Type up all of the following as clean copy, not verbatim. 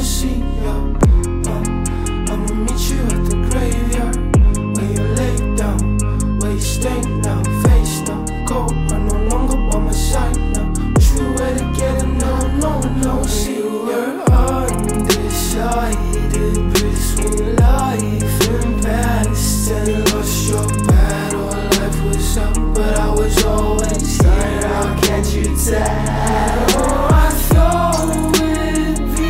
see ya. I'ma meet you at the graveyard, where you lay down, where you stay now, face down, cold. I'm no longer by my side now. Wish we were together now, no one knows. See, we're undecided between life and past, and lost your battle. Life was up, but I was always there. How can't you tell? Oh, I thought we'd be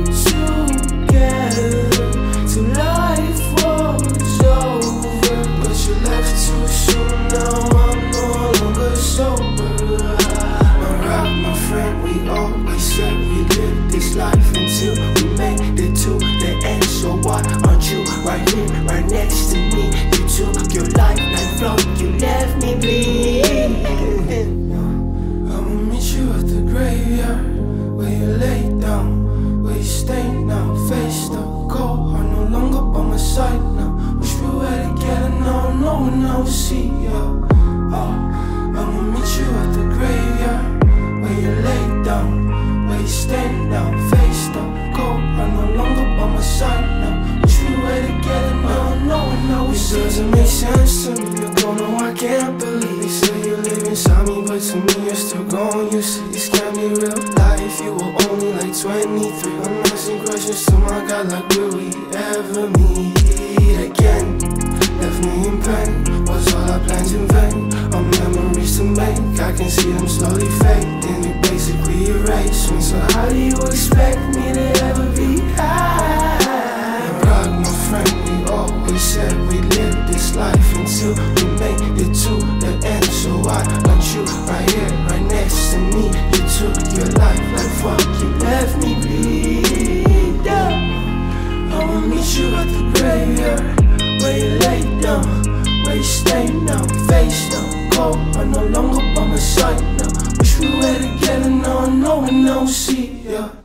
together till life was over, but you left too soon. Now I'm no longer sober. My rock, my friend, we always said we live this life until we made it to the end. So why aren't you right here, right next to me? You took your life like flow, you left me bleeding. I'ma meet you at the graveyard, where you lay down, where you stay now, face the cold. I'm no longer by my side now. Wish we were together now, no one knows. See ya. I'ma meet you at the graveyard, where you lay down, where you stay now, face the cold. I'm no longer by my side now. Wish we were together now, no one knows. It doesn't make sense to me. You don't know, I can't believe. They say you live inside me, but to me you're still gone. You say this can't be real life. You were only like 23. I'm asking questions to my God, like will we ever meet again? Left me in pain, was all our plans in vain? Our memories to make, I can see them slowly fade, then it basically erased me. So how do you expect me to ever be high? Rock, my friend, we always said we live this life until we make it to the end. So why aren't you right here, right next to me? You took your life like fuck, you left me bleed. I'ma meet you at the graveyard, where you lay down, where you stay now, face down, cold. I'm no longer by my side now. Wish we were together now, no one knows. See ya.